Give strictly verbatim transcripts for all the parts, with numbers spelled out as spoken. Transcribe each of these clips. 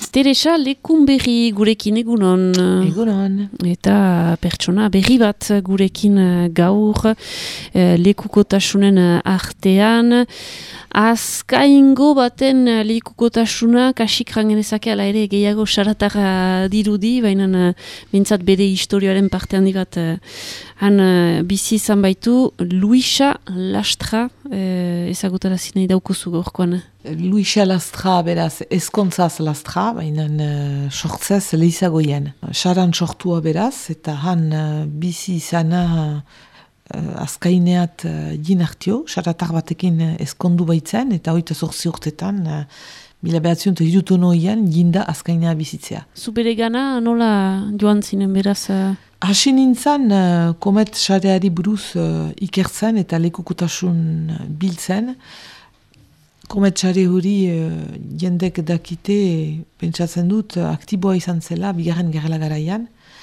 Teresa lekun berri gurekin egunon. Egunon. Eta pertsona berri bat gurekin gaur lekukotasunen artean. Azkaingo baten lekukotasuna kasik rangenezake ala ere gehiago saratara dirudi, baina mintzat bere historioaren parte handi bat han bizi izan baitu. Luisa Lastra ezagutara zinei daukuzu gaurkoan. Luisa Lastra, beraz, ezkontzaz Lastra, baina uh, sortzez lehizagoien. Saran sortua beraz, eta han uh, bizi izana uh, azkaineat uh, jinartio, saratar batekin uh, ezkondu baitzen, eta hoita zortzi urtetan, uh, mila behatzion eta hirutu noien, jinda azkainea bizitzea. Zubere gana nola joan zinen beraz? Uh... Hasi nintzen, uh, komet sareari buruz uh, ikertzen eta lekukutasun uh, biltzen. Kometsare hori uh, jendek dakite, pentsatzen dut, uh, aktiboa izan zela, bigarren gerla garaian.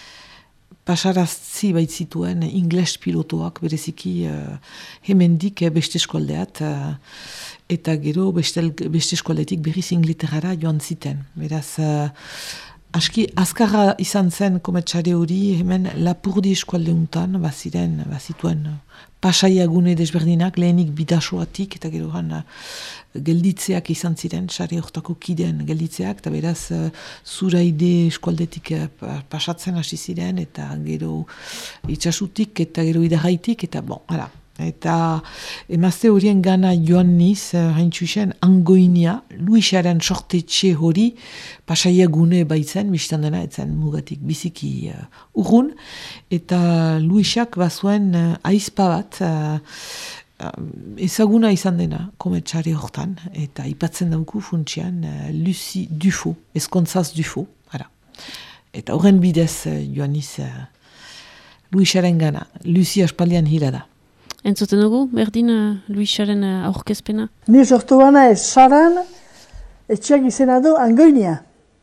Pasarazzi baitzituen ingles pilotoak, bereziki uh, hemendik beste eskoldeat, uh, eta gero beste, beste eskoldetik berriz Inglaterrara joan ziten. Beraz, uh, aski azkarra izan zen kometsare hori, hemen Lapurdi eskualde untan, baziren, bazituen pasaia gune desberdinak, lehenik bidasoatik, eta gero gana gelditzeak izan ziren, sare hortako kideen gelditzeak, eta beraz uh, zuraide eskualdetik uh, pasatzen hasi ziren, eta gero itxasutik, eta gero idarraitik, eta bon, hala. Eta emazte horien gana joan niz, haintxuisen, Angoinia, Luisaren sortetxe hori, pasaia gune baitzen, biztan dena, etzen mugatik biziki uh, urrun, eta Luisak bazuen uh, aizpa bat, uh, uh, ezaguna izan dena, kometsare hortan, eta ipatzen dauku funtsian, uh, Lucy Dufo, ezkontzaz Dufo, ara. Eta horren bidez uh, joan niz, uh, Luisaren gana, Lucy aspaldian hila da. Entzuten dugu, berdin, uh, Luisaren uh, aurkezpena? Ni sortu bana ez saran, etxeak izena du Angoinia.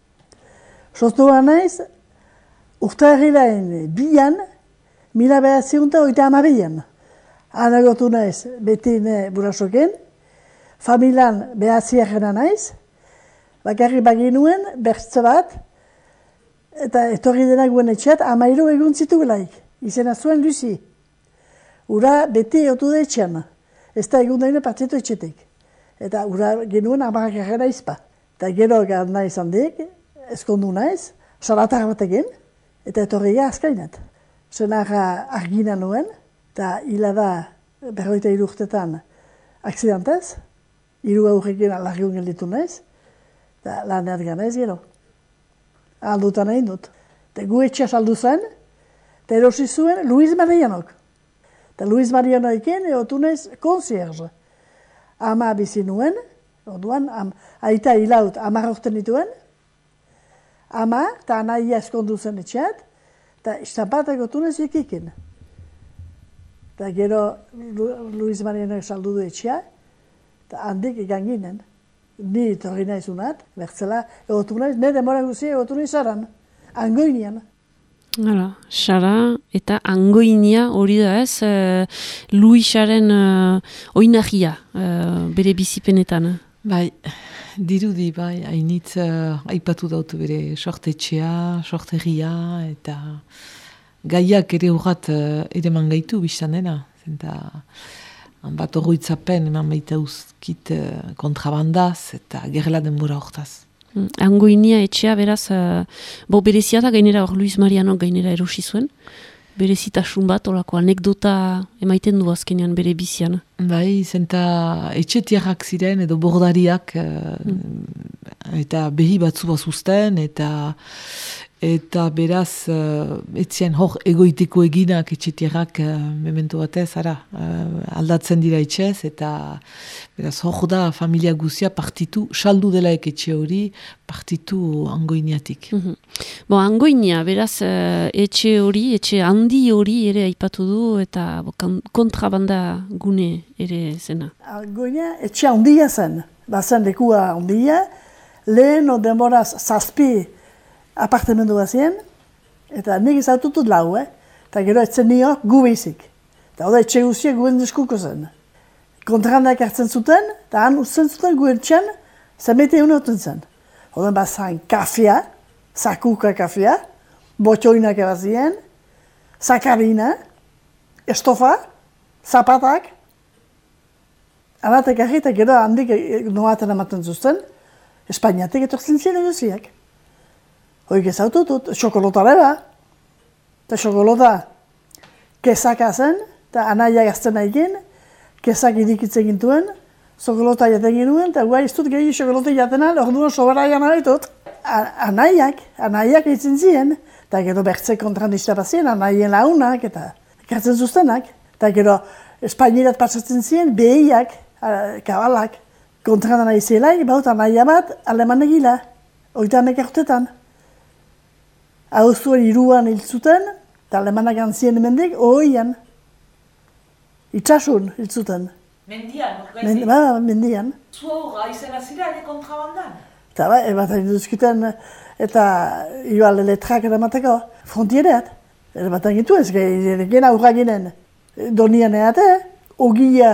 Sortu bana ez, urtarrilaen bian, mila behatziunta oita amabian. Anagotu naiz, beti ne burasoken, familian behatziak naiz, bakarri baginuen, bertze bat, eta etorri denak guen etxeat, amairu egun zitugelaik, izena zuen Lucy. Ura beti egotu da etxean, ez da egun daine partitu etxetik. Eta ura genuen amarrak egera izpa. Eta gero gana izan dik, ezkondu naiz, salatar batekin, eta etorria azkainet. Senarra argina nuen, eta hila da berroita irurtetan aksidantez, hiru aurrekin alargiun gelditu naiz, eta laneat gana ez gero. Aldutan egin dut. Eta gu etxea saldu zen, eta erosi zuen Luis Marianok. Eta Luis Marianoekin egotu naiz konsierge. Ama bizi nuen, orduan, am, aita hilaut amar orten dituen, ama eta anaia eskondu zen etxeat, eta istapat egotu naiz ikikin. Eta gero Lu, Luis Marianoek saldu du etxea, eta handik egan ginen. Ni torri naizunat, bertzela egotu naiz, ne demora guzia egotu naiz saran, Angoinian. Hala, Sara eta Angoinia hori da ez, uh, Luisaren uh, oinahia uh, bere bizipenetan. Bai, dirudi, bai, hainitz uh, aipatu dautu bere sortetxea, sortegia, eta gaiak ere urrat uh, ere mangaitu biztan dena. Zenta, bat horroitzapen eman baita uzkit uh, kontrabandaz eta gerla denbora hortaz. Angoinia etxea, beraz, uh, bo berezia da gainera hor Luis Mariano gainera erosi zuen. Berezitasun bat, olako anekdota emaiten du azkenean bere bizian. Bai, zenta etxetiarrak ziren edo bordariak uh, mm. eta behi batzu bazuzten eta eta beraz uh, etzien hor egoiteko eginak etxetiarrak uh, memento batez, ara, uh, aldatzen dira etxez eta beraz hor da familia guzia partitu, saldu delaek etxe hori, partitu Angoiniatik. Mm-hmm. Bo, Angoinia, beraz uh, etxe hori, etxe handi hori ere aipatu du eta bo, kontrabanda gune ere zena. Angoinia etxe handia zen, bazen lekua handia, lehen o denboraz zazpi apartamendu bazien, eta nik izatutut lau, eh? Eta gero etzen nio gu behizik. Eta hori etxe guzia guen eskuko zen. Kontrandak hartzen zuten, eta han usten zuten guen txan, zemete egun zen. Oden bazan kafea, zakuka kafea, botxoinak ebazien, zakarina, estofa, zapatak, aratek argi eta gero handik noaten ematen zuzten, Espainiatik etortzen ziren eguziak. Hoik ez autotut, xokolota bera, eta xokolota kezaka zen, eta anaia gazten egin, kezak idikitzen gintuen, xokolota jaten ginuen, eta guai ez dut gehi xokolota jaten al, orduan sobera jana ditut. Anaiak, anaiak eitzen ziren, eta gero bertze kontranista bazien, anaien launak, eta ekartzen zuztenak. Eta gero Espainierat pasatzen ziren, behiak, kabalak, kontrana nahi zelaik, baut anaia bat, aleman egila, oita hamek urtetan. Hau zuen iruan hil zuten, eta alemanak antzien emendik, oian. Itxasun hil zuten. Mendian, Men, ba, mendian. Zu hau izena zira ere kontrabandan? Eta ba, bat induzkiten, eta igual letrak eramateko, frontiereat. Eta bat egitu ez, gen aurra ginen. Donian eate, ogia,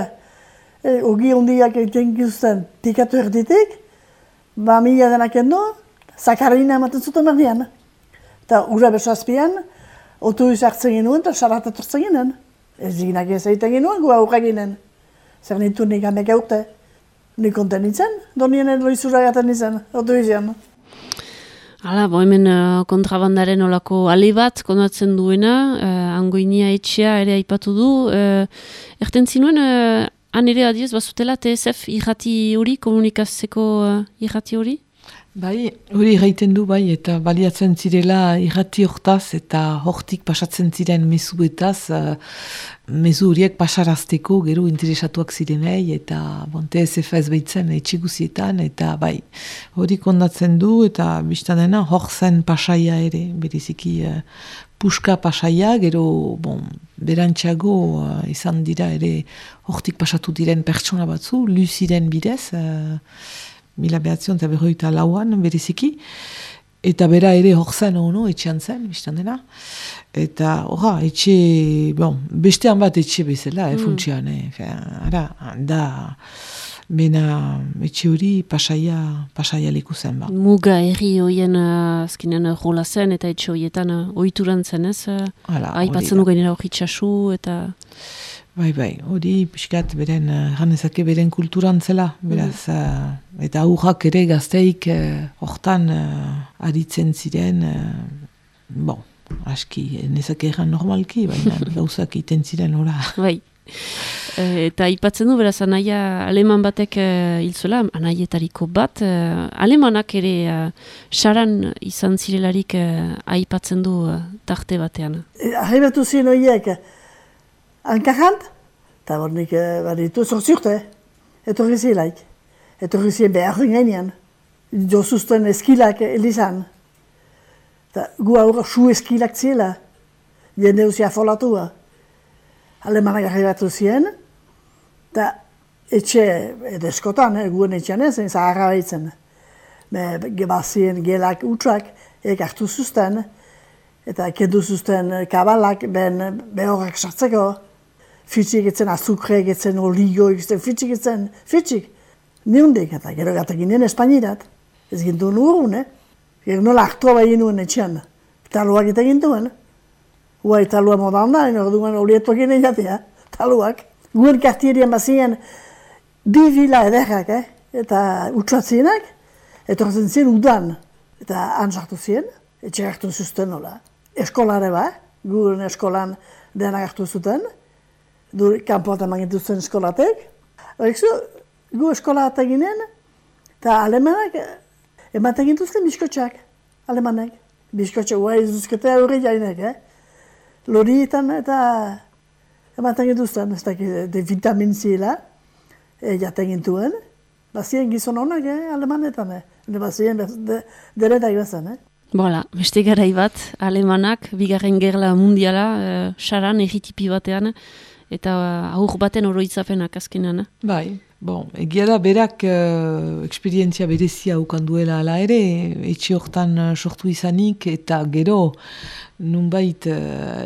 ogi ondiak egiten gizten tikatu erditik, ba mila denak endo, zakarina ematen zuten berdian. Eta ura besazpian, autobus hartzen genuen eta sarat etortzen ginen. Ez diginak ez egiten genuen, gu aurra ginen. Zer nitu nik hamek eurte. Nik konten nintzen, donien edo izura gaten nintzen, autobusian. Hala, bo hemen uh, kontrabandaren olako ale bat kondatzen duena, uh, Angoinia etxea ere aipatu du. Uh, erten zinuen, uh, han ere adioz, bazutela T S F irrati hori, komunikatzeko uh, irrati hori? Bai, hori gaiten du bai, eta baliatzen zirela irrati hortaz eta hortik pasatzen ziren mezuetaz, uh, mezu horiek pasarazteko gero interesatuak zirenei, eta bon, T S F ez behitzen etxiguzietan, eta bai, hori kondatzen du, eta biztan dena hor zen pasaia ere, beriziki uh, puska pasaia, gero bon, berantxago uh, izan dira ere hortik pasatu diren pertsona batzu, luziren bidez, uh, mila behatzion eta berroita lauan bereziki, eta bera ere hor zen ono, etxean zen, biztan dena. Eta horra, etxe, bon, bestean bat etxe bezala, mm. eh, funtsian, eh, ara, da, bena etxe hori pasaia, pasaia leku zen, ba. Muga herri hoien uh, azkenean rola zen, eta etxe horietan uh, ohituran zen, ez? Uh, Aipatzen du gainera hori txasu, eta... Bai, bai, hori pixkat beren, ganezake beren kulturan zela, beraz, mm. uh, eta aurrak ere gazteik uh, hortan uh, aritzen ziren, uh, bon, aski, nezake erran normalki, baina gauzak iten ziren, ora. Bai, e, eta aipatzen du, beraz, anaia aleman batek uh, hilzuela, anaietariko bat, uh, alemanak ere uh, saran izan zirelarik uh, aipatzen du uh, tarte batean. E, Arribatu ziren horiek, Ankarant, eta bornik baditu zortzi urte, etorri zilaik. Etorri ziren behar gainean, jo zuzten eskilak elizan. Eta gu aurra su eskilak ziela, jende uzia afolatua. Alemanak arribatu ziren, eta etxe edeskotan, eh, guen etxean ez, zaharra behitzen. Gebazien gelak utrak, ek hartu zuzten, eta kendu zuzten kabalak ben behorrak sartzeko. Fitxik etzen, azukreak etzen, olioik etzen, fitxik etzen, fitxik. Niundik, eta gero gata ginen Espainirat. Ez gintuen urun, eh? Gero nola hartua bai nuen etxean. Taluak eta gintuen. Huai talua modan da, orduan olietuak ginen jatea, taluak. Guen kartierien bazien bi vila ederrak, eh? Eta utsuatzienak, etorzen ziren udan. Eta han sartu ziren, etxe hartu zuzten nola. Eskolare ba, guen eskolan denak hartu zuten. Du kanpoat eman gintuzten eskolatek. Horrekzu, gu eskolat eginen, eta alemanak ematen gintuzten biskotxak, alemanek. Biskotxak, guai zuzkete aurre jainek, eh? Lorietan eta ematen gintuzten, ez dakit, de vitamin zila, e, jaten gintuen. Bazien gizon honak, eh, alemanetan, eh? Bazien deretak bezan, eh? Bola, beste garai bat, alemanak, bigarren gerla mundiala, uh, saran, erritipi batean, eta uh, aur baten oroitzapenak azkenean. Bai, Bon, egia da berak uh, eksperientzia berezia ukan duela ala ere, etxe hortan uh, sortu izanik, eta gero, nunbait uh,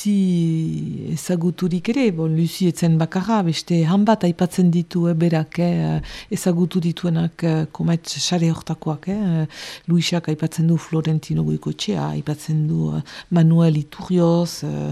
Lucy ezaguturik ere, bon, Lucy etzen bakarra, beste hanbat aipatzen ditu eh, berak, eh, ezagutu dituenak uh, komet sare hortakoak, eh, Luisak aipatzen du Florentino Goikoetxea, aipatzen du uh, Manuel Iturrioz, uh,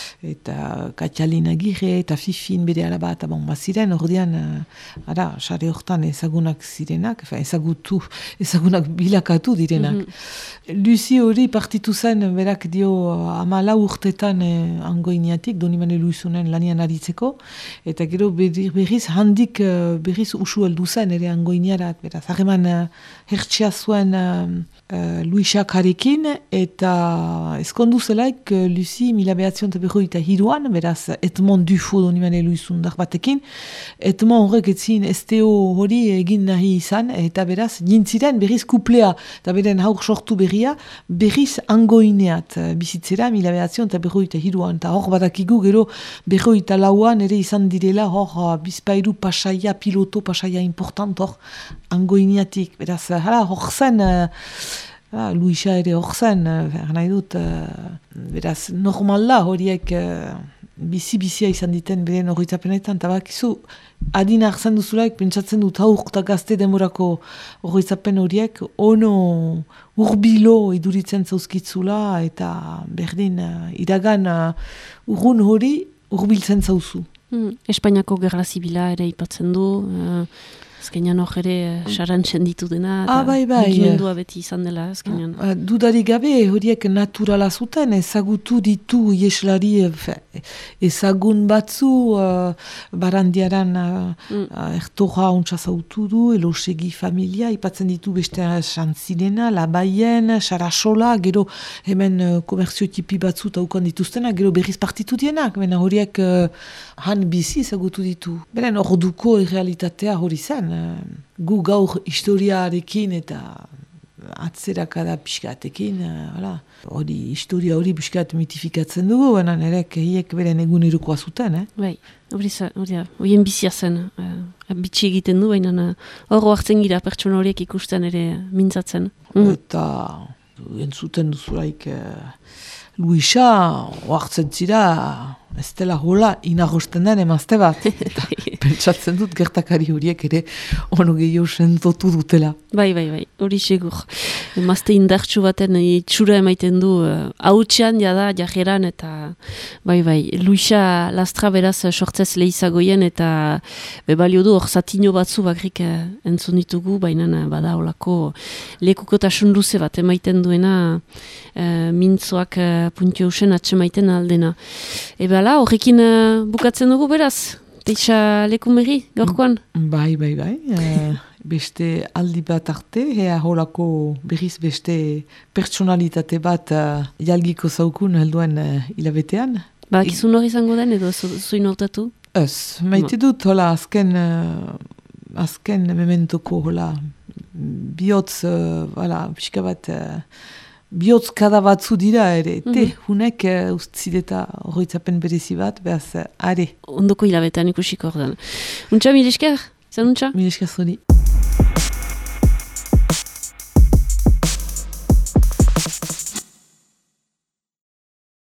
eta Katjalina Agirre, eta Fifin bere alaba, eta bon, baziren, ordean, uh, ara, sare hortan ezagunak zirenak, ezagutu, ezagunak bilakatu direnak. Mm-hmm. Lucy hori partitu zen, berak dio, amala urtetan eh, angoiniatik, Donibane Luizunen lanian aritzeko, eta gero berriz handik uh, berriz usu heldu zen ere angoiniarat, beraz, harreman uh, hertsia zuen uh, uh, Luisak harekin, eta eskondu zelaik uh, Lucy mila behatzion eta berroita hiruan, beraz, Edmond Dufo Donibane Luizundar batekin, Edmond horrek etzin esteo hori egin nahi izan, eta beraz, jintziren berriz kuplea, eta beren haur sortu berria, berriz angoineat uh, bizitzera, mila behatzion eta berroita hiruan, eta hor badakigu gero berroita lauan ere izan direla, hor uh, bizpairu pasaia, piloto pasaia important hor angoineatik, beraz, hala, hor zen, uh, Luisa ere hor zen, uh, nahi dut, uh, beraz, normal da horiek uh, bizi-bizia izan diten beren horretzapenetan, eta bakizu, adina hartzen duzulaik, pentsatzen dut haur eta gazte demorako horretzapen horiek, ono urbilo iduritzen zauzkitzula, eta berdin, uh, iragan uh, urrun hori urbiltzen zauzu. Hmm. Espainiako gerra zibila ere ipatzen du, uh, azkenean hor ere sarantzen ditu dena, eta ah, bai, bai. mugimendua beti izan dela azkenean. Ah, dudarik gabe horiek naturala zuten, ezagutu ditu ieslari ezagun batzu, uh, barandiaran uh, mm. uh, ertorra ontsa zautu du, elosegi familia, ipatzen ditu beste xantzilena, labaien, sarasola, gero hemen uh, komerzio tipi batzu taukan dituztena, gero berriz partitu dienak, bena horiek uh, han bizi ezagutu ditu. Beren orduko errealitatea hori zen, gu gaur historiarekin eta atzerakada pixkatekin, hori historia hori pixkat mitifikatzen dugu, baina nerek hiek beren egunerokoa zuten, eh? Bai, hori horien bizia zen, uh, bitxi egiten du, baina hor hartzen gira pertsona horiek ikusten ere mintzatzen. Mm. Eta entzuten duzulaik uh, Luisa hartzen zira, ez dela hola inagosten den emazte bat. Eta pentsatzen dut gertakari horiek ere ono gehiago sentotu dutela. Bai, bai, bai, hori segur. Emazte indartsu baten itxura emaiten du hautsean jada, jajeran, eta bai, bai, Luisa Lastra beraz sortzez lehizagoien, eta bebalio du hor zatino batzu bakrik entzun ditugu, baina bada holako lekukotasun luze bat emaiten duena uh, mintzoak uh, puntio usen atsemaiten aldena. Eba la, horrekin uh, bukatzen dugu beraz, teixa lekumeri, gaurkoan? Bai, bai, bai. Uh, beste aldi bat arte, ea holako berriz beste pertsonalitate bat uh, jalgiko zaukun helduen uh, hilabetean. Ba, kizun hori izango den edo zuin hortatu? Ez, maite dut, hola, azken, uh, azken mementoko, hola, bihotz, uh, hola, pixka bat... Uh, bihotz kada batzu dira ere, te, mm-hmm. hunek uh, ustzideta horretzapen berezi bat, behaz, uh, are. Ondoko hilabetean ikusiko ordan. Untxa, mil esker? Zan untxa? Mil esker zuri.